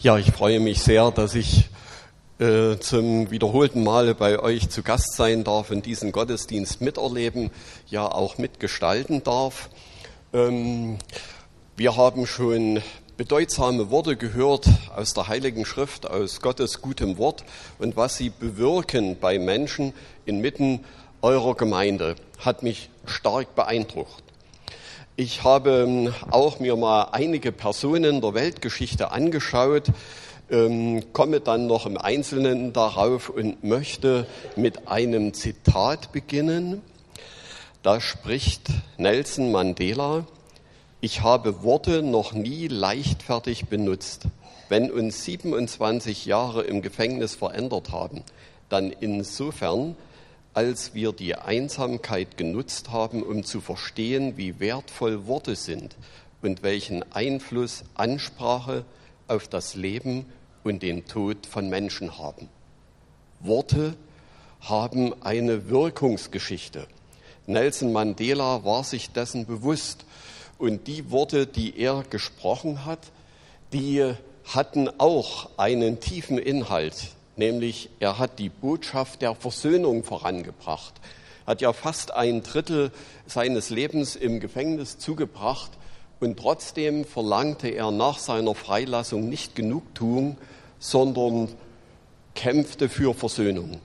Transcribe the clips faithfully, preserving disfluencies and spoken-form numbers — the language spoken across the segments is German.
Ja, ich freue mich sehr, dass ich äh, zum wiederholten Male bei euch zu Gast sein darf und diesen Gottesdienst miterleben, ja auch mitgestalten darf. Ähm, wir haben schon bedeutsame Worte gehört aus der Heiligen Schrift, aus Gottes gutem Wort und was sie bewirken bei Menschen inmitten eurer Gemeinde, hat mich stark beeindruckt. Ich habe auch mir mal einige Personen der Weltgeschichte angeschaut, ähm, komme dann noch im Einzelnen darauf und möchte mit einem Zitat beginnen. Da spricht Nelson Mandela: Ich habe Worte noch nie leichtfertig benutzt. Wenn uns siebenundzwanzig Jahre im Gefängnis verändert haben, dann insofern, als wir die Einsamkeit genutzt haben, um zu verstehen, wie wertvoll Worte sind und welchen Einfluss Ansprache auf das Leben und den Tod von Menschen haben. Worte haben eine Wirkungsgeschichte. Nelson Mandela war sich dessen bewusst. Und die Worte, die er gesprochen hat, die hatten auch einen tiefen Inhalt. Nämlich, er hat die Botschaft der Versöhnung vorangebracht. Hat ja fast ein Drittel seines Lebens im Gefängnis zugebracht und trotzdem verlangte er nach seiner Freilassung nicht Genugtuung, sondern kämpfte für Versöhnung.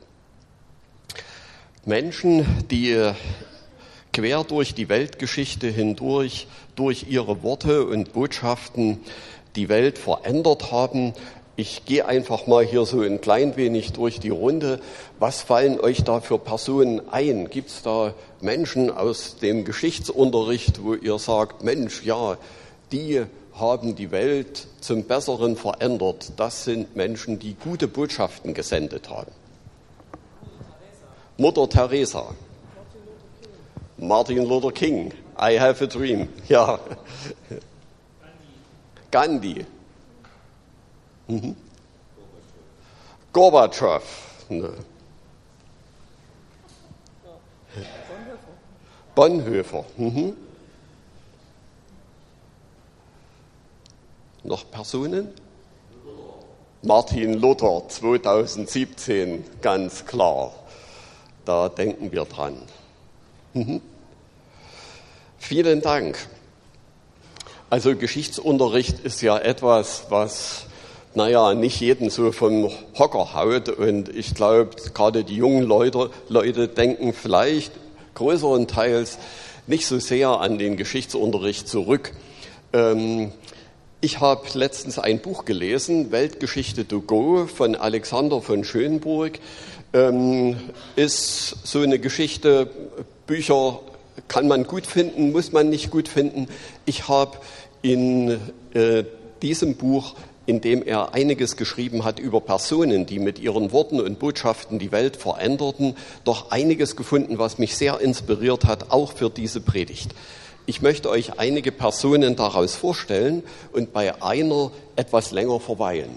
Menschen, die quer durch die Weltgeschichte hindurch, durch ihre Worte und Botschaften die Welt verändert haben. Ich gehe einfach mal hier so ein klein wenig durch die Runde. Was fallen euch da für Personen ein? Gibt es da Menschen aus dem Geschichtsunterricht, wo ihr sagt, Mensch, ja, die haben die Welt zum Besseren verändert. Das sind Menschen, die gute Botschaften gesendet haben. Mutter Teresa. Martin Luther King. I have a dream. Ja. Gandhi. Mhm. Gorbatschow. Ne. Bonhoeffer. Mhm. Noch Personen? Martin Luther, zweitausendsiebzehn, ganz klar. Da denken wir dran. Mhm. Vielen Dank. Also Geschichtsunterricht ist ja etwas, was, naja, nicht jeden so vom Hocker haut. Und ich glaube, gerade die jungen Leute, Leute denken vielleicht größerenteils nicht so sehr an den Geschichtsunterricht zurück. Ähm, ich habe letztens ein Buch gelesen, Weltgeschichte to go von Alexander von Schönburg. Ähm, ist so eine Geschichte, Bücher kann man gut finden, muss man nicht gut finden. Ich habe in äh, diesem Buch, in dem er einiges geschrieben hat über Personen, die mit ihren Worten und Botschaften die Welt veränderten, doch einiges gefunden, was mich sehr inspiriert hat, auch für diese Predigt. Ich möchte euch einige Personen daraus vorstellen und bei einer etwas länger verweilen.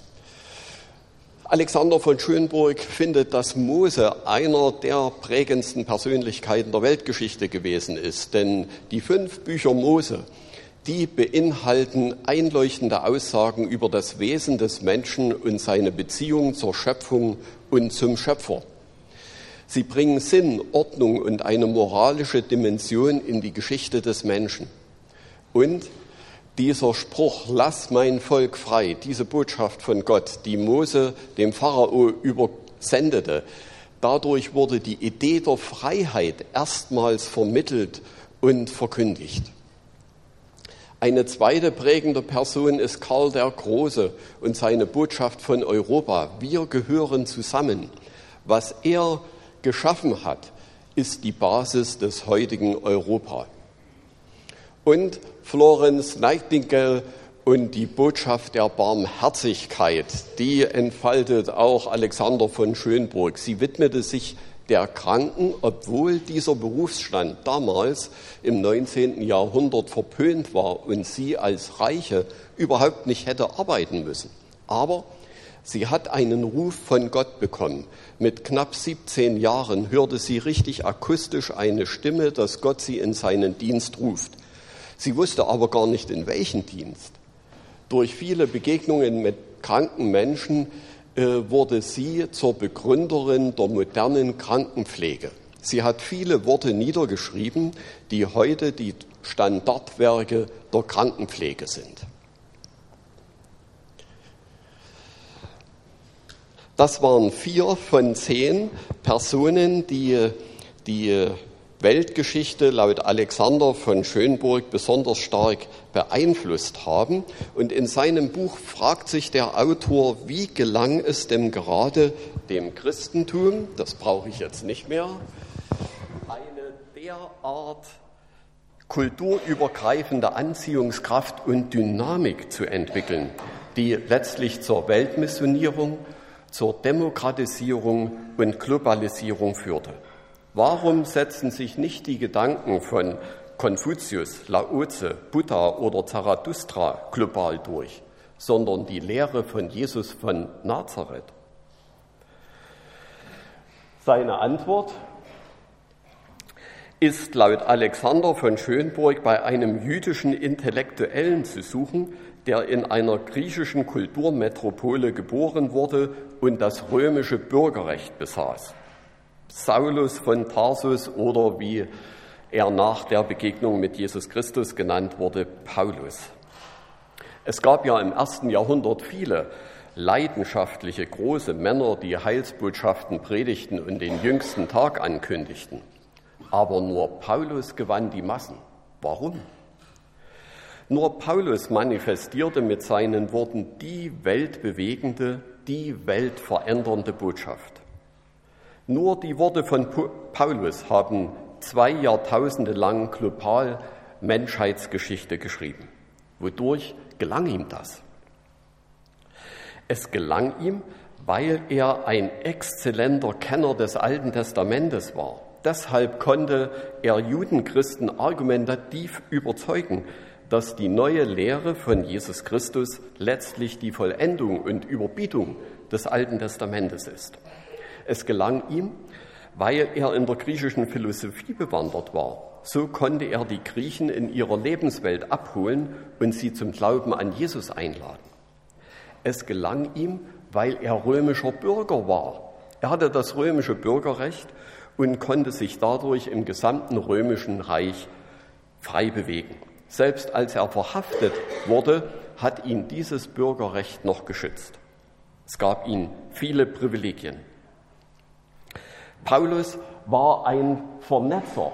Alexander von Schönburg findet, dass Mose einer der prägendsten Persönlichkeiten der Weltgeschichte gewesen ist. Denn die fünf Bücher Mose, die beinhalten einleuchtende Aussagen über das Wesen des Menschen und seine Beziehung zur Schöpfung und zum Schöpfer. Sie bringen Sinn, Ordnung und eine moralische Dimension in die Geschichte des Menschen. Und dieser Spruch, lass mein Volk frei, diese Botschaft von Gott, die Mose dem Pharao übersendete, dadurch wurde die Idee der Freiheit erstmals vermittelt und verkündigt. Eine zweite prägende Person ist Karl der Große und seine Botschaft von Europa. Wir gehören zusammen. Was er geschaffen hat, ist die Basis des heutigen Europa. Und Florence Nightingale und die Botschaft der Barmherzigkeit, die entfaltet auch Alexander von Schönburg. Sie widmete sich der Kranken, obwohl dieser Berufsstand damals im neunzehnten Jahrhundert verpönt war und sie als Reiche überhaupt nicht hätte arbeiten müssen. Aber sie hat einen Ruf von Gott bekommen. Mit knapp siebzehn Jahren hörte sie richtig akustisch eine Stimme, dass Gott sie in seinen Dienst ruft. Sie wusste aber gar nicht, in welchen Dienst. Durch viele Begegnungen mit kranken Menschen äh, wurde sie zur Begründerin der modernen Krankenpflege. Sie hat viele Worte niedergeschrieben, die heute die Standardwerke der Krankenpflege sind. Das waren vier von zehn Personen, die die Weltgeschichte laut Alexander von Schönborn besonders stark beeinflusst haben. Und in seinem Buch fragt sich der Autor, wie gelang es denn gerade dem Christentum, das brauche ich jetzt nicht mehr, eine derart kulturübergreifende Anziehungskraft und Dynamik zu entwickeln, die letztlich zur Weltmissionierung, zur Demokratisierung und Globalisierung führte. Warum setzen sich nicht die Gedanken von Konfuzius, Laoze, Buddha oder Zarathustra global durch, sondern die Lehre von Jesus von Nazareth? Seine Antwort ist laut Alexander von Schönborn bei einem jüdischen Intellektuellen zu suchen, der in einer griechischen Kulturmetropole geboren wurde und das römische Bürgerrecht besaß. Saulus von Tarsus oder wie er nach der Begegnung mit Jesus Christus genannt wurde, Paulus. Es gab ja im ersten Jahrhundert viele leidenschaftliche, große Männer, die Heilsbotschaften predigten und den jüngsten Tag ankündigten. Aber nur Paulus gewann die Massen. Warum? Nur Paulus manifestierte mit seinen Worten die weltbewegende, die weltverändernde Botschaft. Nur die Worte von Paulus haben zwei Jahrtausende lang global Menschheitsgeschichte geschrieben. Wodurch gelang ihm das? Es gelang ihm, weil er ein exzellenter Kenner des Alten Testamentes war. Deshalb konnte er Judenchristen argumentativ überzeugen, dass die neue Lehre von Jesus Christus letztlich die Vollendung und Überbietung des Alten Testamentes ist. Es gelang ihm, weil er in der griechischen Philosophie bewandert war. So konnte er die Griechen in ihrer Lebenswelt abholen und sie zum Glauben an Jesus einladen. Es gelang ihm, weil er römischer Bürger war. Er hatte das römische Bürgerrecht und konnte sich dadurch im gesamten römischen Reich frei bewegen. Selbst als er verhaftet wurde, hat ihn dieses Bürgerrecht noch geschützt. Es gab ihm viele Privilegien. Paulus war ein Vernetzer.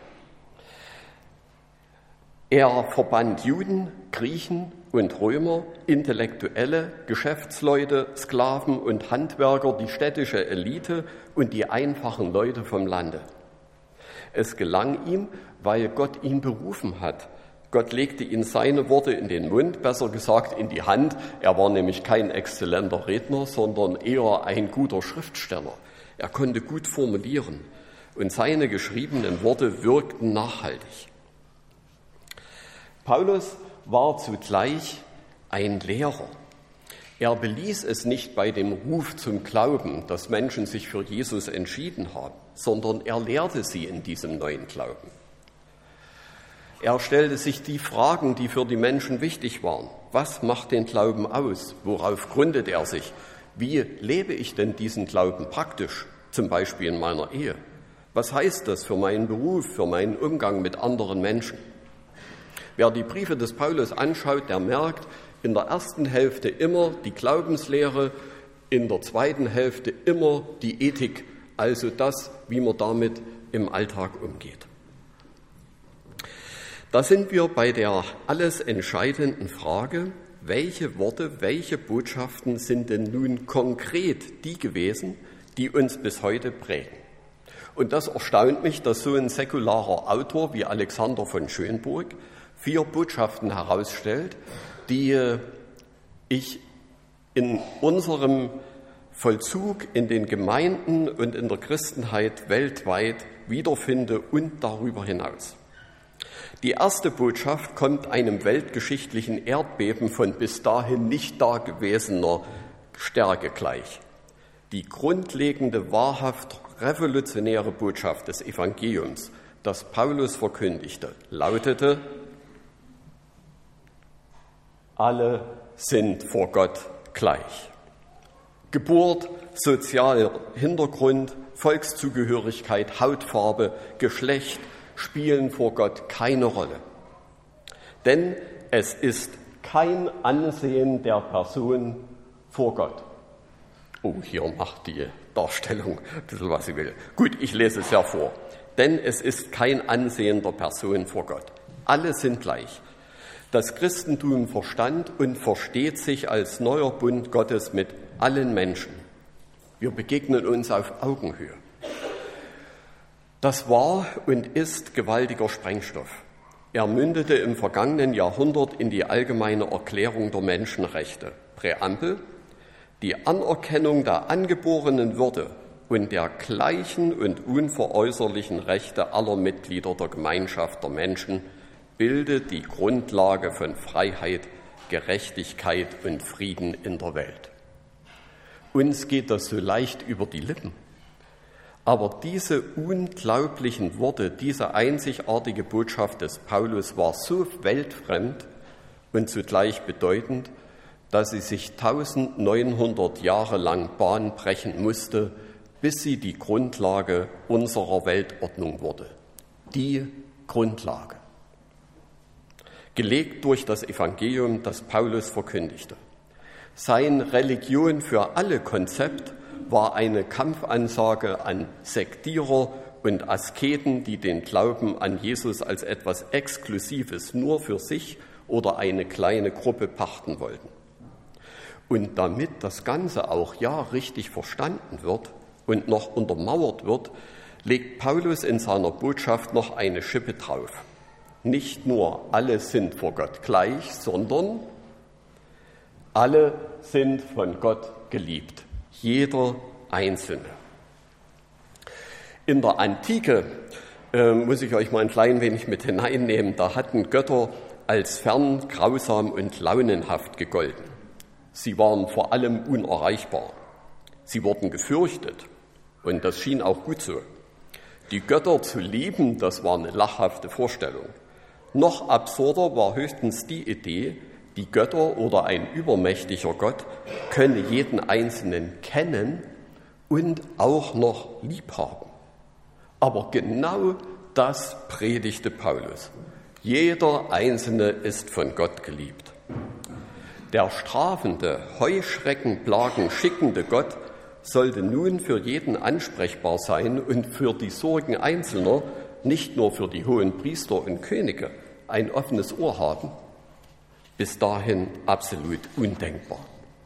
Er verband Juden, Griechen und Römer, Intellektuelle, Geschäftsleute, Sklaven und Handwerker, die städtische Elite und die einfachen Leute vom Lande. Es gelang ihm, weil Gott ihn berufen hat. Gott legte ihm seine Worte in den Mund, besser gesagt in die Hand. Er war nämlich kein exzellenter Redner, sondern eher ein guter Schriftsteller. Er konnte gut formulieren und seine geschriebenen Worte wirkten nachhaltig. Paulus war zugleich ein Lehrer. Er beließ es nicht bei dem Ruf zum Glauben, dass Menschen sich für Jesus entschieden haben, sondern er lehrte sie in diesem neuen Glauben. Er stellte sich die Fragen, die für die Menschen wichtig waren. Was macht den Glauben aus? Worauf gründet er sich? Wie lebe ich denn diesen Glauben praktisch, zum Beispiel in meiner Ehe? Was heißt das für meinen Beruf, für meinen Umgang mit anderen Menschen? Wer die Briefe des Paulus anschaut, der merkt, in der ersten Hälfte immer die Glaubenslehre, in der zweiten Hälfte immer die Ethik, also das, wie man damit im Alltag umgeht. Da sind wir bei der alles entscheidenden Frage, welche Worte, welche Botschaften sind denn nun konkret die gewesen, die uns bis heute prägen. Und das erstaunt mich, dass so ein säkularer Autor wie Alexander von Schönborn vier Botschaften herausstellt, die ich in unserem Vollzug in den Gemeinden und in der Christenheit weltweit wiederfinde und darüber hinaus. Die erste Botschaft kommt einem weltgeschichtlichen Erdbeben von bis dahin nicht dagewesener Stärke gleich. Die grundlegende, wahrhaft revolutionäre Botschaft des Evangeliums, das Paulus verkündigte, lautete: Alle sind vor Gott gleich. Geburt, sozialer Hintergrund, Volkszugehörigkeit, Hautfarbe, Geschlecht spielen vor Gott keine Rolle. Denn es ist kein Ansehen der Person vor Gott. Oh, hier macht die Darstellung ein bisschen, was sie will. Gut, ich lese es ja vor. Denn es ist kein Ansehen der Person vor Gott. Alle sind gleich. Das Christentum verstand und versteht sich als neuer Bund Gottes mit allen Menschen. Wir begegnen uns auf Augenhöhe. Das war und ist gewaltiger Sprengstoff. Er mündete im vergangenen Jahrhundert in die allgemeine Erklärung der Menschenrechte, Präambel, die Anerkennung der angeborenen Würde und der gleichen und unveräußerlichen Rechte aller Mitglieder der Gemeinschaft der Menschen bildet die Grundlage von Freiheit, Gerechtigkeit und Frieden in der Welt. Uns geht das so leicht über die Lippen. Aber diese unglaublichen Worte, diese einzigartige Botschaft des Paulus war so weltfremd und zugleich bedeutend, dass sie sich neunzehnhundert Jahre lang Bahn brechen musste, bis sie die Grundlage unserer Weltordnung wurde. Die Grundlage. Gelegt durch das Evangelium, das Paulus verkündigte. Sein Religion für alle Konzept war eine Kampfansage an Sektierer und Asketen, die den Glauben an Jesus als etwas Exklusives nur für sich oder eine kleine Gruppe pachten wollten. Und damit das Ganze auch ja richtig verstanden wird und noch untermauert wird, legt Paulus in seiner Botschaft noch eine Schippe drauf. Nicht nur alle sind vor Gott gleich, sondern alle sind von Gott geliebt. Jeder Einzelne. In der Antike äh, muss ich euch mal ein klein wenig mit hineinnehmen. Da hatten Götter als fern, grausam und launenhaft gegolten. Sie waren vor allem unerreichbar. Sie wurden gefürchtet und das schien auch gut so. Die Götter zu lieben, das war eine lachhafte Vorstellung. Noch absurder war höchstens die Idee, die Götter oder ein übermächtiger Gott könne jeden Einzelnen kennen und auch noch lieb haben. Aber genau das predigte Paulus. Jeder Einzelne ist von Gott geliebt. Der strafende, Heuschreckenplagen schickende Gott sollte nun für jeden ansprechbar sein und für die Sorgen Einzelner, nicht nur für die hohen Priester und Könige, ein offenes Ohr haben. Bis dahin absolut undenkbar.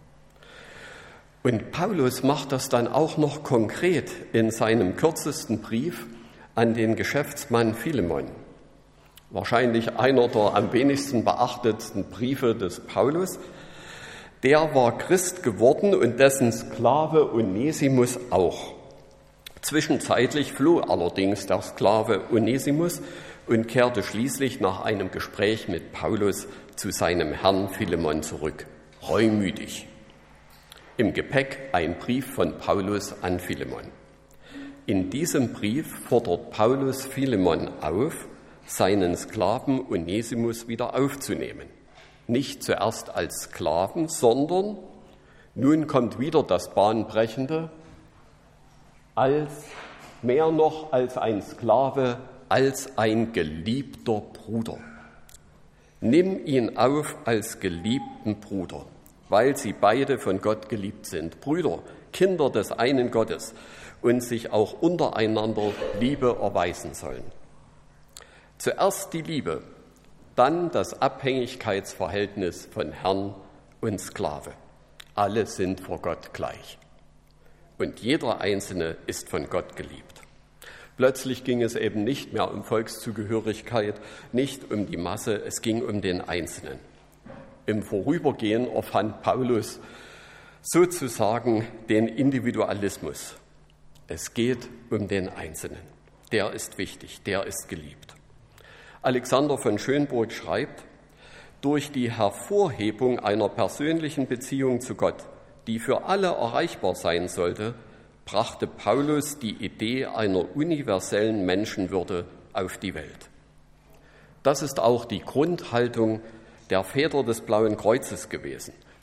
Und Paulus macht das dann auch noch konkret in seinem kürzesten Brief an den Geschäftsmann Philemon. Wahrscheinlich einer der am wenigsten beachtetsten Briefe des Paulus. Der war Christ geworden und dessen Sklave Onesimus auch. Zwischenzeitlich floh allerdings der Sklave Onesimus und kehrte schließlich nach einem Gespräch mit Paulus zu seinem Herrn Philemon zurück, reumütig. Im Gepäck ein Brief von Paulus an Philemon. In diesem Brief fordert Paulus Philemon auf, seinen Sklaven Onesimus wieder aufzunehmen. Nicht zuerst als Sklaven, sondern nun kommt wieder das Bahnbrechende, als mehr noch als ein Sklave, als ein geliebter Bruder. Nimm ihn auf als geliebten Bruder, weil sie beide von Gott geliebt sind. Brüder, Kinder des einen Gottes und sich auch untereinander Liebe erweisen sollen. Zuerst die Liebe, dann das Abhängigkeitsverhältnis von Herrn und Sklave. Alle sind vor Gott gleich. Und jeder Einzelne ist von Gott geliebt. Plötzlich ging es eben nicht mehr um Volkszugehörigkeit, nicht um die Masse, es ging um den Einzelnen. Im Vorübergehen erfand Paulus sozusagen den Individualismus. Es geht um den Einzelnen. Der ist wichtig, der ist geliebt. Alexander von Schönburg schreibt, durch die Hervorhebung einer persönlichen Beziehung zu Gott, die für alle erreichbar sein sollte, brachte Paulus die Idee einer universellen Menschenwürde auf die Welt. Das ist auch die Grundhaltung der Väter des Blauen Kreuzes gewesen.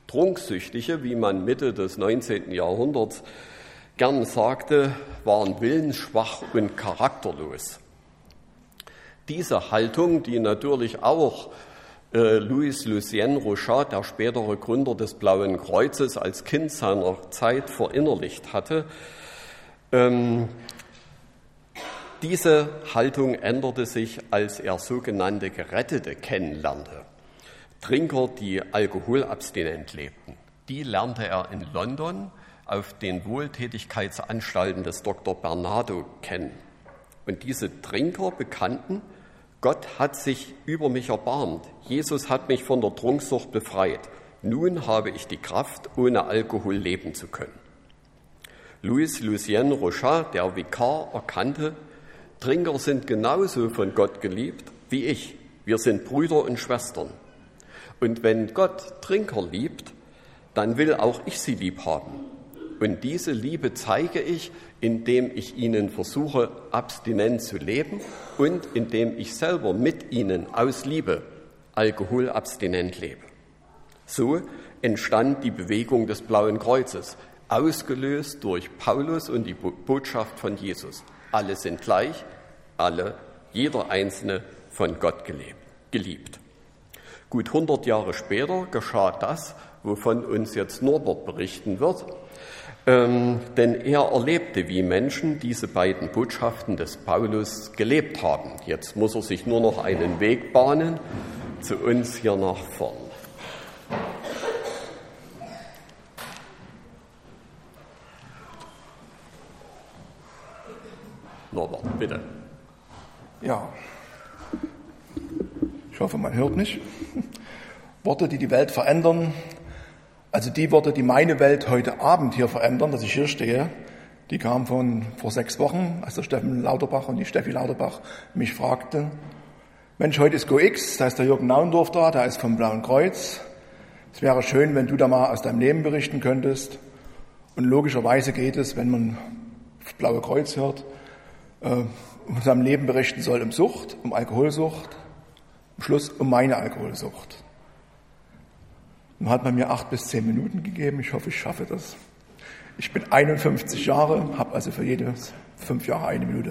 Trunksüchtige, wie man Mitte des neunzehnten Jahrhunderts gern sagte, waren willensschwach und charakterlos. Diese Haltung, die natürlich auch äh, Louis Lucien Rochat, der spätere Gründer des Blauen Kreuzes, als Kind seiner Zeit verinnerlicht hatte, ähm, diese Haltung änderte sich, als er sogenannte Gerettete kennenlernte. Trinker, die alkoholabstinent lebten. Die lernte er in London auf den Wohltätigkeitsanstalten des Doktor Bernardo kennen. Und diese Trinker bekannten, Gott hat sich über mich erbarmt. Jesus hat mich von der Trunksucht befreit. Nun habe ich die Kraft, ohne Alkohol leben zu können. Louis Lucien Rochat, der Vikar, erkannte, Trinker sind genauso von Gott geliebt wie ich. Wir sind Brüder und Schwestern. Und wenn Gott Trinker liebt, dann will auch ich sie lieb haben. Und diese Liebe zeige ich, indem ich ihnen versuche, abstinent zu leben und indem ich selber mit ihnen aus Liebe alkoholabstinent lebe. So entstand die Bewegung des Blauen Kreuzes, ausgelöst durch Paulus und die Botschaft von Jesus. Alle sind gleich, alle, jeder Einzelne von Gott geliebt. Gut hundert Jahre später geschah das, wovon uns jetzt Norbert berichten wird, ähm, denn er erlebte, wie Menschen diese beiden Botschaften des Paulus gelebt haben. Jetzt muss er sich nur noch einen Weg bahnen zu uns hier nach vorn. Norbert, bitte. Ja, ich hoffe, man hört mich. Worte, die die Welt verändern, also die Worte, die meine Welt heute Abend hier verändern, dass ich hier stehe, die kamen von vor sechs Wochen, als der Steffen Lauterbach und die Steffi Lauterbach mich fragten, Mensch, heute ist GoX, da ist der Jürgen Naundorf da, der ist vom Blauen Kreuz. Es wäre schön, wenn du da mal aus deinem Leben berichten könntest. Und logischerweise geht es, wenn man das Blaue Kreuz hört, äh, um seinem Leben berichten soll, um Sucht, um Alkoholsucht, am Schluss um meine Alkoholsucht. Nun hat man mir acht bis zehn Minuten gegeben. Ich hoffe, ich schaffe das. Ich bin einundfünfzig Jahre, habe also für jede fünf Jahre eine Minute.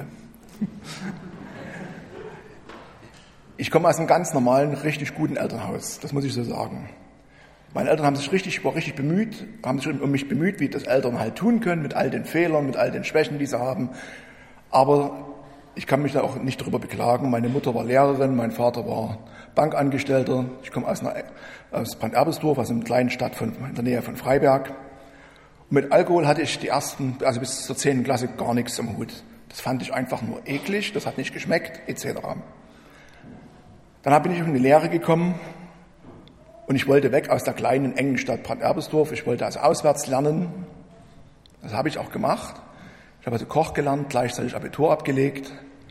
Ich komme aus einem ganz normalen, richtig guten Elternhaus. Das muss ich so sagen. Meine Eltern haben sich richtig, war richtig bemüht, haben sich um mich bemüht, wie das Eltern halt tun können, mit all den Fehlern, mit all den Schwächen, die sie haben. Aber ich kann mich da auch nicht drüber beklagen. Meine Mutter war Lehrerin, mein Vater war Bankangestellter. Ich komme aus, einer, aus Bad Erbelsdorf, aus einer kleinen Stadt von, in der Nähe von Freiberg. Und mit Alkohol hatte ich die ersten, also bis zur zehnten Klasse gar nichts am Hut. Das fand ich einfach nur eklig, das hat nicht geschmeckt, et cetera. Dann bin ich in die Lehre gekommen und ich wollte weg aus der kleinen, engen Stadt Bad Erbelsdorf. Ich wollte also auswärts lernen. Das habe ich auch gemacht. Ich habe also Koch gelernt, gleichzeitig Abitur abgelegt.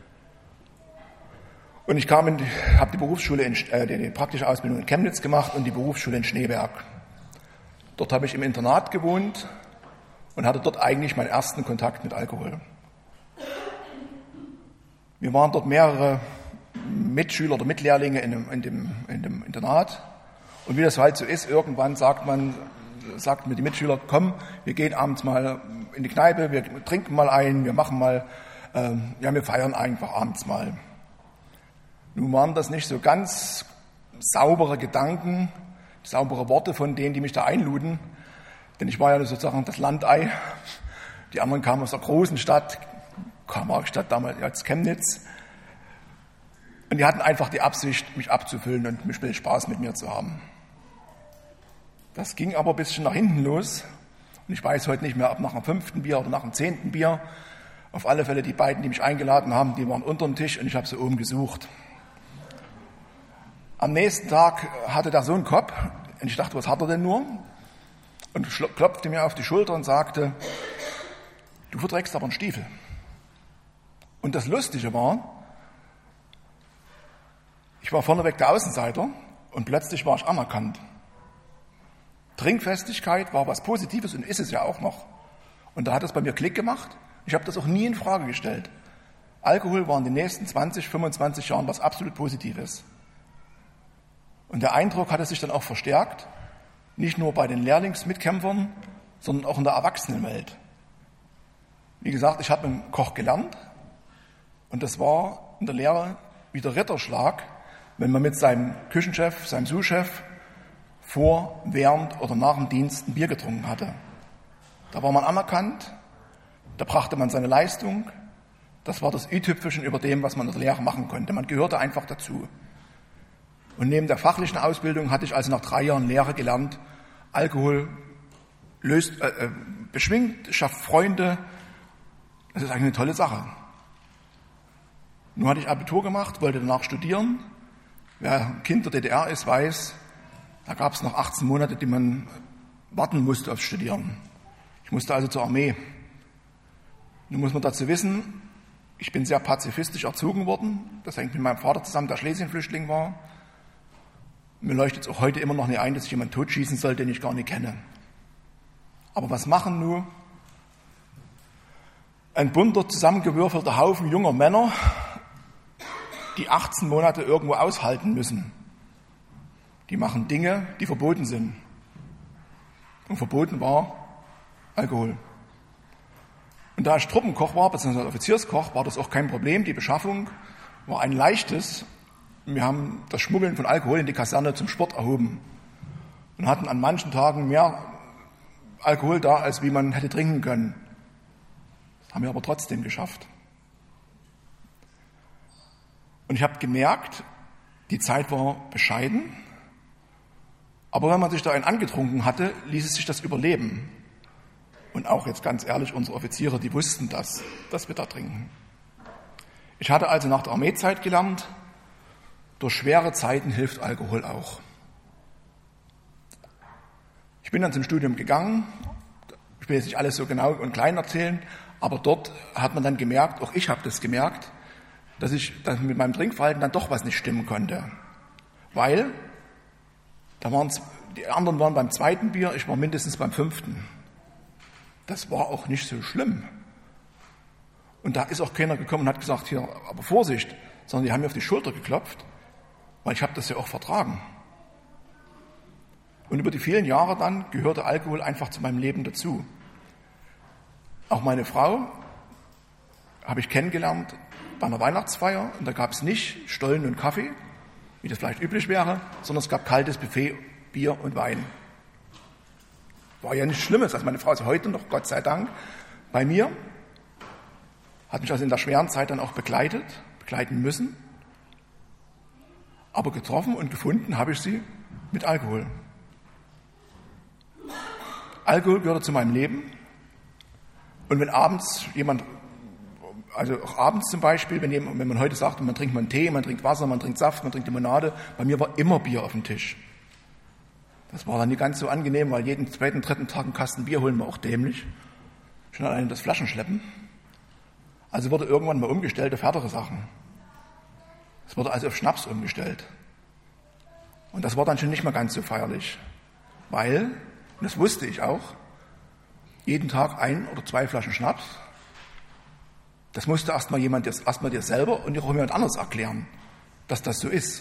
Und ich kam in die, habe die Berufsschule, in, äh, die praktische Ausbildung in Chemnitz gemacht und die Berufsschule in Schneeberg. Dort habe ich im Internat gewohnt und hatte dort eigentlich meinen ersten Kontakt mit Alkohol. Wir waren dort mehrere Mitschüler oder Mitlehrlinge in dem, in dem, in dem Internat. Und wie das halt so ist, irgendwann sagt man, sagt mir die Mitschüler, komm, wir gehen abends mal in die Kneipe, wir trinken mal ein, wir machen mal, ähm, ja, wir feiern einfach abends mal. Nun waren das nicht so ganz saubere Gedanken, saubere Worte von denen, die mich da einluden, denn ich war ja sozusagen das Landei. Die anderen kamen aus der großen Stadt, Karl-Marx-Stadt damals als Chemnitz. Und die hatten einfach die Absicht, mich abzufüllen und mich viel Spaß mit mir zu haben. Das ging aber ein bisschen nach hinten los. Und ich weiß heute nicht mehr, ob nach dem fünften Bier oder nach dem zehnten Bier. Auf alle Fälle die beiden, die mich eingeladen haben, die waren unter dem Tisch und ich habe sie oben gesucht. Am nächsten Tag hatte der so einen Kopf und ich dachte, was hat er denn nur? Und klopfte mir auf die Schulter und sagte, du verträgst aber einen Stiefel. Und das Lustige war, ich war vorneweg der Außenseiter und plötzlich war ich anerkannt. Trinkfestigkeit war was Positives und ist es ja auch noch. Und da hat es bei mir Klick gemacht. Ich habe das auch nie in Frage gestellt. Alkohol war in den nächsten zwanzig, fünfundzwanzig Jahren was absolut Positives. Und der Eindruck hatte sich dann auch verstärkt. Nicht nur bei den Lehrlingsmitkämpfern, sondern auch in der Erwachsenenwelt. Wie gesagt, ich habe einen Koch gelernt und das war in der Lehre wie der Ritterschlag, wenn man mit seinem Küchenchef, seinem Sous-Chef vor, während oder nach dem Dienst ein Bier getrunken hatte. Da war man anerkannt, da brachte man seine Leistung. Das war das i-Tüpfelchen über dem, was man in der Lehre machen konnte. Man gehörte einfach dazu. Und neben der fachlichen Ausbildung hatte ich also nach drei Jahren Lehre gelernt, Alkohol löst, äh, beschwingt, schafft Freunde. Das ist eigentlich eine tolle Sache. Nun hatte ich Abitur gemacht, wollte danach studieren. Wer Kind der D D R ist, weiß, da gab es noch achtzehn Monate, die man warten musste aufs Studieren. Ich musste also zur Armee. Nun muss man dazu wissen, ich bin sehr pazifistisch erzogen worden. Das hängt mit meinem Vater zusammen, der Schlesienflüchtling war. Mir leuchtet es auch heute immer noch nicht ein, dass ich jemanden totschießen soll, den ich gar nicht kenne. Aber was machen nur ein bunter, zusammengewürfelter Haufen junger Männer, die achtzehn Monate irgendwo aushalten müssen? Die machen Dinge, die verboten sind. Und verboten war Alkohol. Und da ich Truppenkoch war, beziehungsweise Offizierskoch, war das auch kein Problem. Die Beschaffung war ein leichtes. Wir haben das Schmuggeln von Alkohol in die Kaserne zum Sport erhoben und hatten an manchen Tagen mehr Alkohol da, als wie man hätte trinken können. Das haben wir aber trotzdem geschafft. Und ich habe gemerkt, die Zeit war bescheiden, aber wenn man sich da einen angetrunken hatte, ließ es sich das überleben. Und auch jetzt ganz ehrlich, unsere Offiziere, die wussten das, dass wir da trinken. Ich hatte also nach der Armeezeit gelernt, durch schwere Zeiten hilft Alkohol auch. Ich bin dann zum Studium gegangen. Ich will jetzt nicht alles so genau und klein erzählen, aber dort hat man dann gemerkt, auch ich habe das gemerkt, dass ich dass mit meinem Trinkverhalten dann doch was nicht stimmen konnte. Weil da waren die anderen waren beim zweiten Bier, ich war mindestens beim fünften. Das war auch nicht so schlimm. Und da ist auch keiner gekommen und hat gesagt, hier, aber Vorsicht, sondern die haben mir auf die Schulter geklopft, weil ich habe das ja auch vertragen. Und über die vielen Jahre dann gehörte Alkohol einfach zu meinem Leben dazu. Auch meine Frau habe ich kennengelernt bei einer Weihnachtsfeier und da gab es nicht Stollen und Kaffee, wie das vielleicht üblich wäre, sondern es gab kaltes Buffet, Bier und Wein. War ja nichts Schlimmes. Also meine Frau ist heute noch, Gott sei Dank, bei mir. Hat mich also in der schweren Zeit dann auch begleitet, begleiten müssen. Aber getroffen und gefunden habe ich sie mit Alkohol. Alkohol gehörte zu meinem Leben. Und wenn abends jemand, also auch abends zum Beispiel, wenn, jemand, wenn man heute sagt, man trinkt mal einen Tee, man trinkt Wasser, man trinkt Saft, man trinkt Limonade, bei mir war immer Bier auf dem Tisch. Das war dann nicht ganz so angenehm, weil jeden zweiten, dritten Tag einen Kasten Bier holen wir auch dämlich. Schon allein das Flaschenschleppen. Also wurde irgendwann mal umgestellt auf härtere Sachen. Es wurde also auf Schnaps umgestellt. Und das war dann schon nicht mehr ganz so feierlich. Weil, und das wusste ich auch, jeden Tag ein oder zwei Flaschen Schnaps, das musste erstmal jemand, erstmal dir selber und auch jemand anderes erklären, dass das so ist.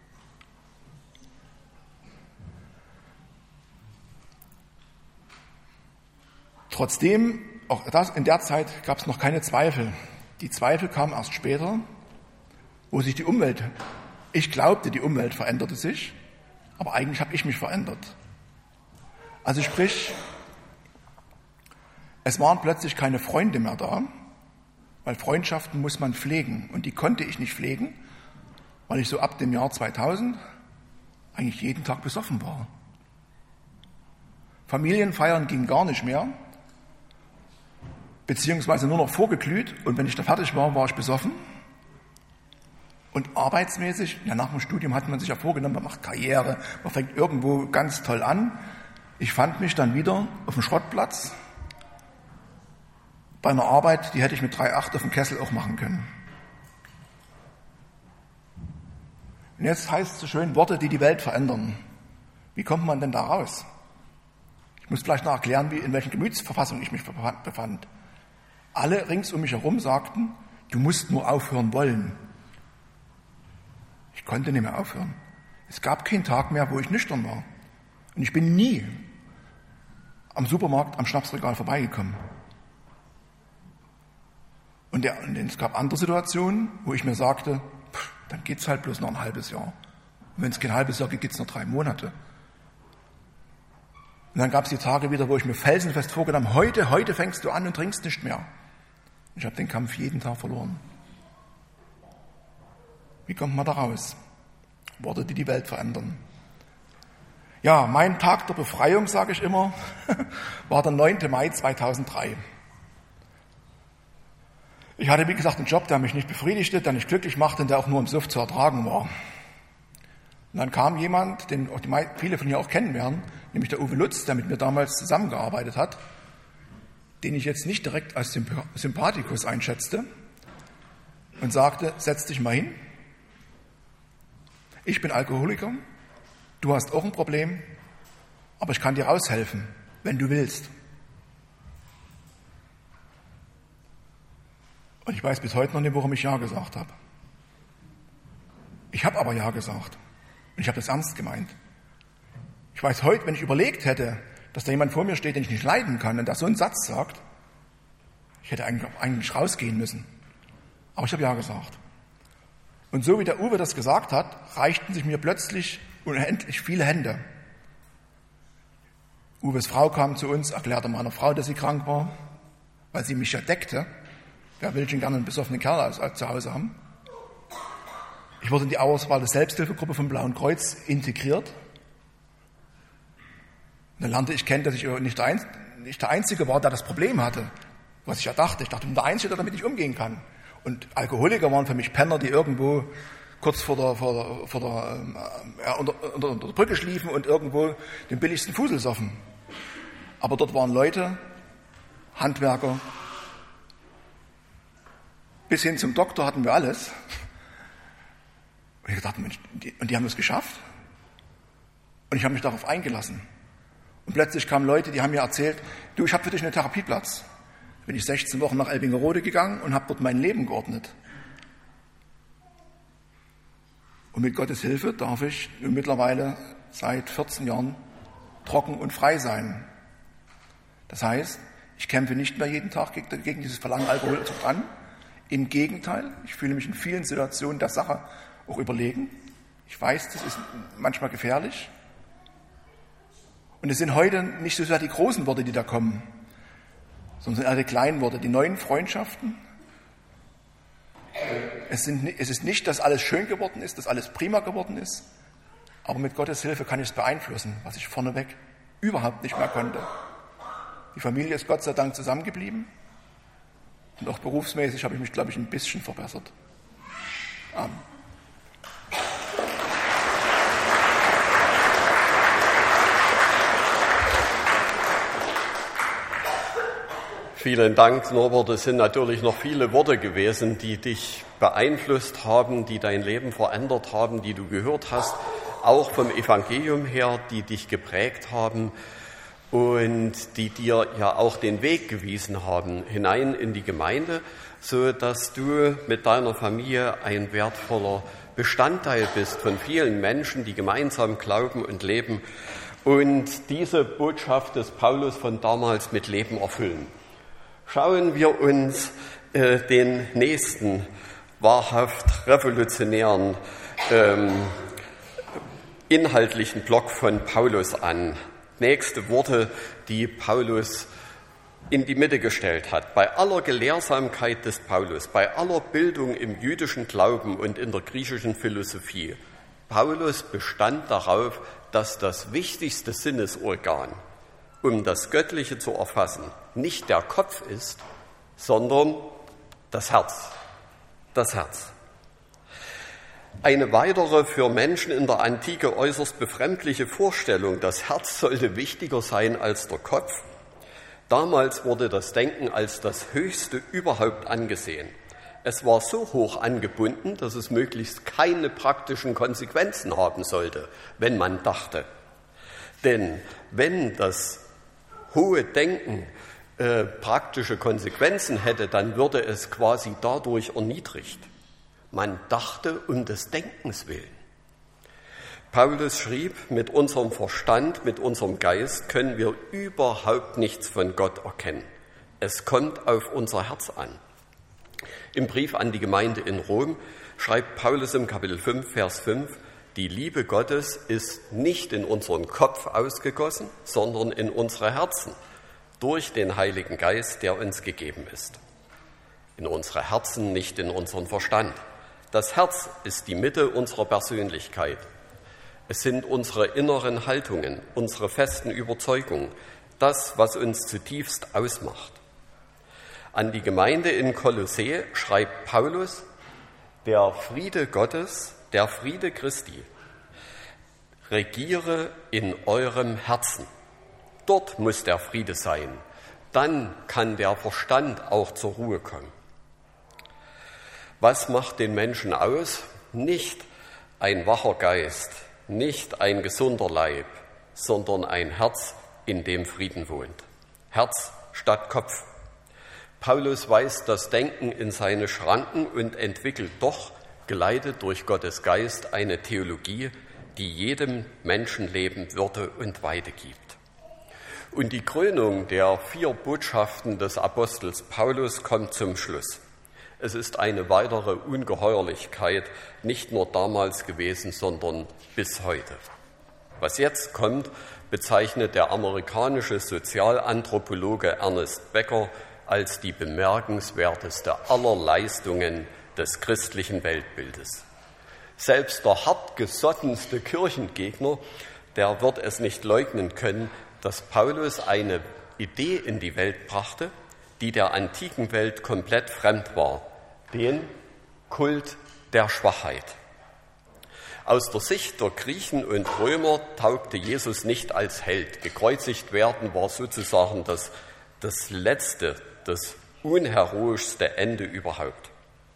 Trotzdem, auch das, in der Zeit gab es noch keine Zweifel. Die Zweifel kamen erst später, wo sich die Umwelt, ich glaubte, die Umwelt veränderte sich, aber eigentlich habe ich mich verändert. Also sprich, es waren plötzlich keine Freunde mehr da, weil Freundschaften muss man pflegen und die konnte ich nicht pflegen, weil ich so ab dem Jahr zweitausend eigentlich jeden Tag besoffen war. Familienfeiern ging gar nicht mehr, beziehungsweise nur noch vorgeglüht und wenn ich da fertig war, war ich besoffen. Und arbeitsmäßig, ja, nach dem Studium hat man sich ja vorgenommen, man macht Karriere, man fängt irgendwo ganz toll an. Ich fand mich dann wieder auf dem Schrottplatz bei einer Arbeit, die hätte ich mit drei Komma acht auf dem Kessel auch machen können. Und jetzt heißt es so schön, Worte, die die Welt verändern. Wie kommt man denn da raus? Ich muss vielleicht noch erklären, wie, in welchen Gemütsverfassung ich mich befand. Alle rings um mich herum sagten, du musst nur aufhören wollen. Ich konnte nicht mehr aufhören. Es gab keinen Tag mehr, wo ich nüchtern war. Und ich bin nie am Supermarkt, am Schnapsregal vorbeigekommen. Und, der, und es gab andere Situationen, wo ich mir sagte, pff, dann geht's halt bloß noch ein halbes Jahr. Und wenn es kein halbes Jahr geht, geht's noch drei Monate. Und dann gab es die Tage wieder, wo ich mir felsenfest vorgenommen habe, heute, heute fängst du an und trinkst nicht mehr. Ich habe den Kampf jeden Tag verloren. Wie kommt man da raus? Worte, die die Welt verändern. Ja, mein Tag der Befreiung, sage ich immer, war der neunte Mai zweitausenddrei. Ich hatte, wie gesagt, einen Job, der mich nicht befriedigte, der nicht glücklich machte und der auch nur im Suff zu ertragen war. Und dann kam jemand, den auch die, viele von hier auch kennen werden, nämlich der Uwe Lutz, der mit mir damals zusammengearbeitet hat, den ich jetzt nicht direkt als Sympathikus einschätzte, und sagte, setz dich mal hin. Ich bin Alkoholiker, du hast auch ein Problem, aber ich kann dir aushelfen, wenn du willst. Und ich weiß bis heute noch nicht, warum ich Ja gesagt habe. Ich habe aber Ja gesagt. Und ich habe das ernst gemeint. Ich weiß heute, wenn ich überlegt hätte, dass da jemand vor mir steht, den ich nicht leiden kann, und der so einen Satz sagt, ich hätte eigentlich, eigentlich rausgehen müssen. Aber ich habe Ja gesagt. Und so wie der Uwe das gesagt hat, reichten sich mir plötzlich unendlich viele Hände. Uwes Frau kam zu uns, erklärte meiner Frau, dass sie krank war, weil sie mich ja deckte. Wer will schon gerne einen besoffenen Kerl als, als zu Hause haben? Ich wurde in die Auswahl der Selbsthilfegruppe vom Blauen Kreuz integriert. Und dann lernte ich kennen, dass ich nicht der, Einz- nicht der Einzige war, der das Problem hatte, was ich ja dachte. Ich dachte, ich bin der Einzige, der damit nicht umgehen kann. Und Alkoholiker waren für mich Penner, die irgendwo kurz vor der, vor der, vor der, äh, unter, unter, unter der Brücke schliefen und irgendwo den billigsten Fusel soffen. Aber dort waren Leute, Handwerker, bis hin zum Doktor hatten wir alles. Und ich dachte, Mensch, die, und die haben es geschafft. Und ich habe mich darauf eingelassen. Und plötzlich kamen Leute, die haben mir erzählt, du, ich habe für dich einen Therapieplatz. Da bin ich sechzehn Wochen nach Elbingerode gegangen und habe dort mein Leben geordnet. Und mit Gottes Hilfe darf ich mittlerweile seit vierzehn Jahren trocken und frei sein. Das heißt, ich kämpfe nicht mehr jeden Tag gegen, gegen dieses Verlangen Alkoholsucht an. Im Gegenteil, ich fühle mich in vielen Situationen der Sache auch überlegen. Ich weiß, das ist manchmal gefährlich. Und es sind heute nicht so sehr die großen Worte, die da kommen, sondern eher die kleinen Worte, die neuen Freundschaften. Es, sind, es ist nicht, dass alles schön geworden ist, dass alles prima geworden ist, aber mit Gottes Hilfe kann ich es beeinflussen, was ich vorneweg überhaupt nicht mehr konnte. Die Familie ist Gott sei Dank zusammengeblieben. Und auch berufsmäßig habe ich mich, glaube ich, ein bisschen verbessert. Amen. Vielen Dank, Norbert. Es sind natürlich noch viele Worte gewesen, die dich beeinflusst haben, die dein Leben verändert haben, die du gehört hast, auch vom Evangelium her, die dich geprägt haben und die dir ja auch den Weg gewiesen haben hinein in die Gemeinde, so dass du mit deiner Familie ein wertvoller Bestandteil bist von vielen Menschen, die gemeinsam glauben und leben und diese Botschaft des Paulus von damals mit Leben erfüllen. Schauen wir uns äh, den nächsten wahrhaft revolutionären ähm, inhaltlichen Block von Paulus an. Nächste Worte, die Paulus in die Mitte gestellt hat. Bei aller Gelehrsamkeit des Paulus, bei aller Bildung im jüdischen Glauben und in der griechischen Philosophie, Paulus bestand darauf, dass das wichtigste Sinnesorgan, um das Göttliche zu erfassen, nicht der Kopf ist, sondern das Herz. Das Herz. Eine weitere für Menschen in der Antike äußerst befremdliche Vorstellung, das Herz sollte wichtiger sein als der Kopf. Damals wurde das Denken als das Höchste überhaupt angesehen. Es war so hoch angebunden, dass es möglichst keine praktischen Konsequenzen haben sollte, wenn man dachte. Denn wenn das hohe Denken äh, praktische Konsequenzen hätte, dann würde es quasi dadurch erniedrigt. Man dachte um des Denkens willen. Paulus schrieb, mit unserem Verstand, mit unserem Geist können wir überhaupt nichts von Gott erkennen. Es kommt auf unser Herz an. Im Brief an die Gemeinde in Rom schreibt Paulus im Kapitel fünf, Vers fünf, die Liebe Gottes ist nicht in unseren Kopf ausgegossen, sondern in unsere Herzen, durch den Heiligen Geist, der uns gegeben ist. In unsere Herzen, nicht in unseren Verstand. Das Herz ist die Mitte unserer Persönlichkeit. Es sind unsere inneren Haltungen, unsere festen Überzeugungen, das, was uns zutiefst ausmacht. An die Gemeinde in Kolossä schreibt Paulus, der Friede Gottes, der Friede Christi, regiere in eurem Herzen. Dort muss der Friede sein. Dann kann der Verstand auch zur Ruhe kommen. Was macht den Menschen aus? Nicht ein wacher Geist, nicht ein gesunder Leib, sondern ein Herz, in dem Frieden wohnt. Herz statt Kopf. Paulus weist das Denken in seine Schranken und entwickelt doch, geleitet durch Gottes Geist, eine Theologie, die jedem Menschenleben Würde und Weite gibt. Und die Krönung der vier Botschaften des Apostels Paulus kommt zum Schluss. Es ist eine weitere Ungeheuerlichkeit, nicht nur damals gewesen, sondern bis heute. Was jetzt kommt, bezeichnet der amerikanische Sozialanthropologe Ernest Becker als die bemerkenswerteste aller Leistungen des christlichen Weltbildes. Selbst der hartgesottenste Kirchengegner, der wird es nicht leugnen können, dass Paulus eine Idee in die Welt brachte, die der antiken Welt komplett fremd war, den Kult der Schwachheit. Aus der Sicht der Griechen und Römer taugte Jesus nicht als Held. Gekreuzigt werden war sozusagen das, das letzte, das unheroischste Ende überhaupt.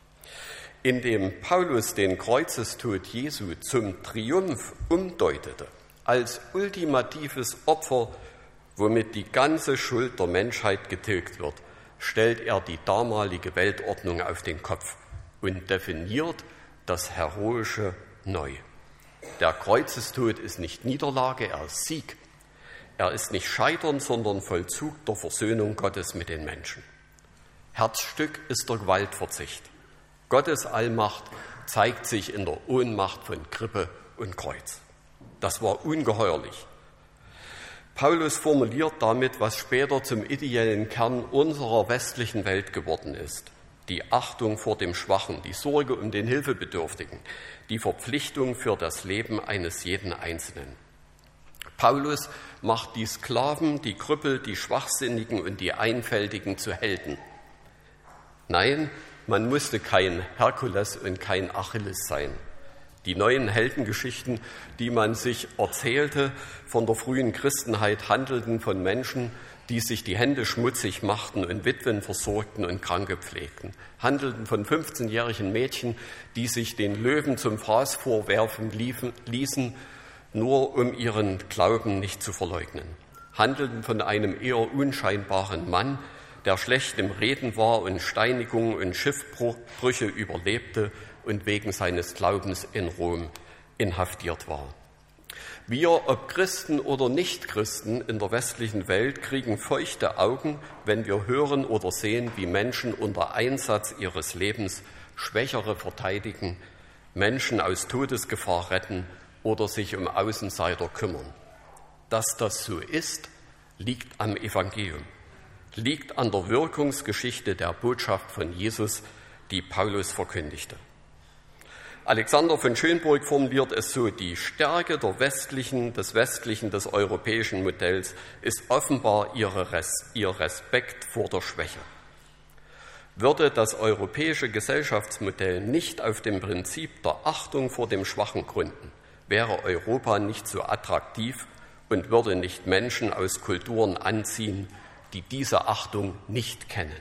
Indem Paulus den Kreuzestod Jesu zum Triumph umdeutete, als ultimatives Opfer, womit die ganze Schuld der Menschheit getilgt wird, stellt er die damalige Weltordnung auf den Kopf und definiert das Heroische neu. Der Kreuzestod ist nicht Niederlage, er ist Sieg. Er ist nicht Scheitern, sondern Vollzug der Versöhnung Gottes mit den Menschen. Herzstück ist der Gewaltverzicht. Gottes Allmacht zeigt sich in der Ohnmacht von Krippe und Kreuz. Das war ungeheuerlich. Paulus formuliert damit, was später zum ideellen Kern unserer westlichen Welt geworden ist. Die Achtung vor dem Schwachen, die Sorge um den Hilfebedürftigen, die Verpflichtung für das Leben eines jeden Einzelnen. Paulus macht die Sklaven, die Krüppel, die Schwachsinnigen und die Einfältigen zu Helden. Nein, man musste kein Herkules und kein Achilles sein. Die neuen Heldengeschichten, die man sich erzählte von der frühen Christenheit, handelten von Menschen, die sich die Hände schmutzig machten und Witwen versorgten und Kranke pflegten. Handelten von fünfzehnjährigen Mädchen, die sich den Löwen zum Fraß vorwerfen ließen, nur um ihren Glauben nicht zu verleugnen. Handelten von einem eher unscheinbaren Mann, der schlecht im Reden war und Steinigungen und Schiffbrüche überlebte und wegen seines Glaubens in Rom inhaftiert war. Wir, ob Christen oder Nichtchristen in der westlichen Welt, kriegen feuchte Augen, wenn wir hören oder sehen, wie Menschen unter Einsatz ihres Lebens Schwächere verteidigen, Menschen aus Todesgefahr retten oder sich um Außenseiter kümmern. Dass das so ist, liegt am Evangelium, liegt an der Wirkungsgeschichte der Botschaft von Jesus, die Paulus verkündigte. Alexander von Schönburg formuliert es so: Die Stärke der westlichen, des westlichen, des europäischen Modells ist offenbar ihre Res, ihr Respekt vor der Schwäche. Würde das europäische Gesellschaftsmodell nicht auf dem Prinzip der Achtung vor dem Schwachen gründen, wäre Europa nicht so attraktiv und würde nicht Menschen aus Kulturen anziehen, die diese Achtung nicht kennen.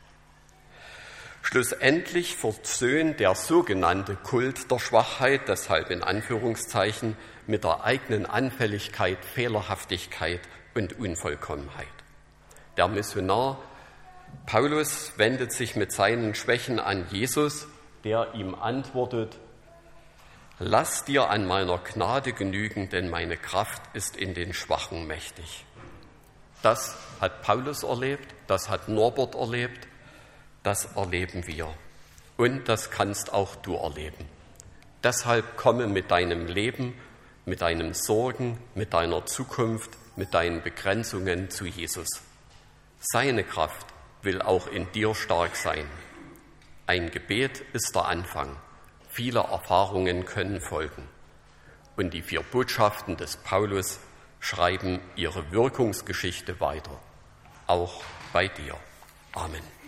Schlussendlich versöhnt der sogenannte Kult der Schwachheit, deshalb in Anführungszeichen, mit der eigenen Anfälligkeit, Fehlerhaftigkeit und Unvollkommenheit. Der Missionar Paulus wendet sich mit seinen Schwächen an Jesus, der ihm antwortet: Lass dir an meiner Gnade genügen, denn meine Kraft ist in den Schwachen mächtig. Das hat Paulus erlebt, das hat Norbert erlebt, das erleben wir. Und das kannst auch du erleben. Deshalb komme mit deinem Leben, mit deinen Sorgen, mit deiner Zukunft, mit deinen Begrenzungen zu Jesus. Seine Kraft will auch in dir stark sein. Ein Gebet ist der Anfang. Viele Erfahrungen können folgen. Und die vier Botschaften des Paulus schreiben ihre Wirkungsgeschichte weiter, auch bei dir. Amen.